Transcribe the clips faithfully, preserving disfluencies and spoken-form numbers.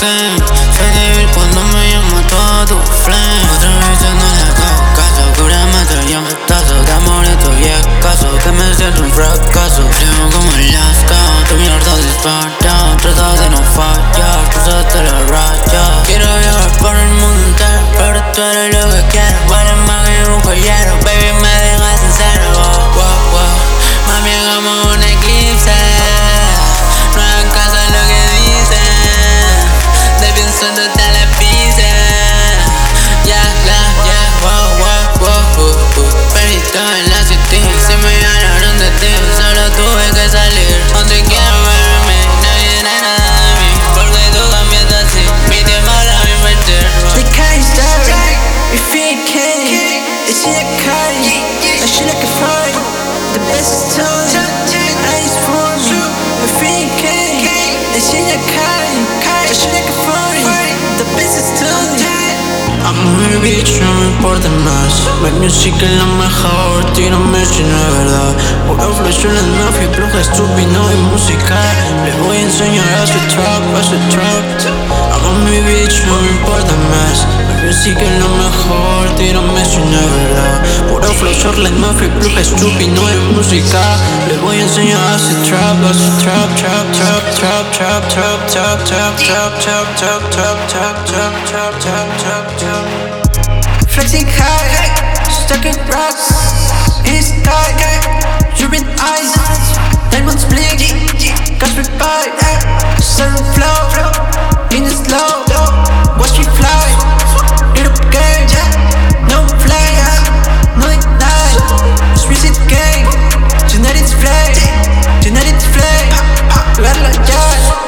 game. Soy débil cuando me llama todo tu flame. Otra vez ya no le hago caso, cúbrame otro y un putazo. De amor estoy escaso, que me siento un fracaso. Primo como Alaska, tu mierda dispara. Trata de no fallar, cruzaste la raya. Quiero viajar por el mundo entero, pero tú eres lo que quiero. Vale más que un joyero, baby me dejas sincero. Wow, wow, wow. Mami, hagamos un eclipse. No hagan caso a lo que dicen. De pienso en toda la pizza. Yeah, yeah, yeah, wow, wow, wow, uh, uh. Perito en la city, se me ganaron de ti. Solo tuve que salir, donde quiero verme. Nadie da nada de mí, porque tú cambiaste así. Mi tiempo lo voy a invertir. They can't stop it, we feel king. They see a car, I should like a fight. The best is time, eyes for me. We feel king. They see a car, I should like a fight. The best is time. Amo mi bitch, no me importa más. My music es la mejor, tírame si no es verdad. Puro flash en el mafia, pluja estúpido y música. Le voy a enseñar a su trap, a su trap. Amo mi bitch, no me importa más. My music es la mejor, tírame si no es verdad. Puro flash en el mafia, pluja estúpido y música. Le voy a enseñar a su trap, a su trap, trap, trap, trap, trap, trap, trap, trap, trap, trap, trap, trap, trap, trap, trap, trap, trap, trap. Flexing high, stuck in rocks, in the sky, dripping eyes, diamonds blink, gas we buy, sun flow, in the slow, watch me fly, little game, no fly, no ignite, suicide game, genetic flame, genetic flame, verla ya.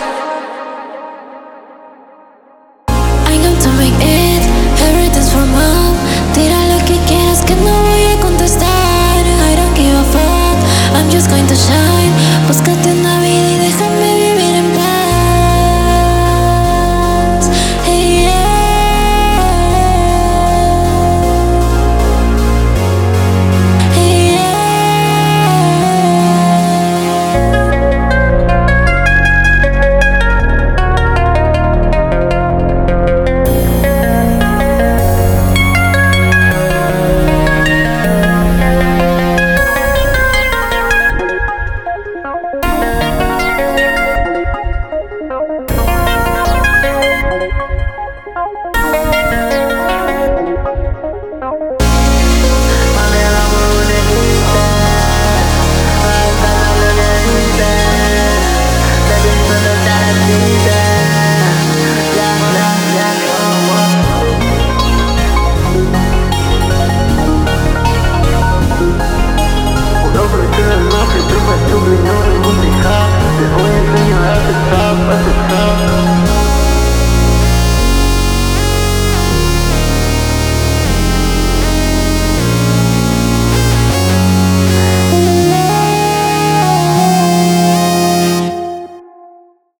I come to make it, everything's for mom. Tira lo que quieras que no voy a contestar. I don't give a fuck, I'm just going to shine.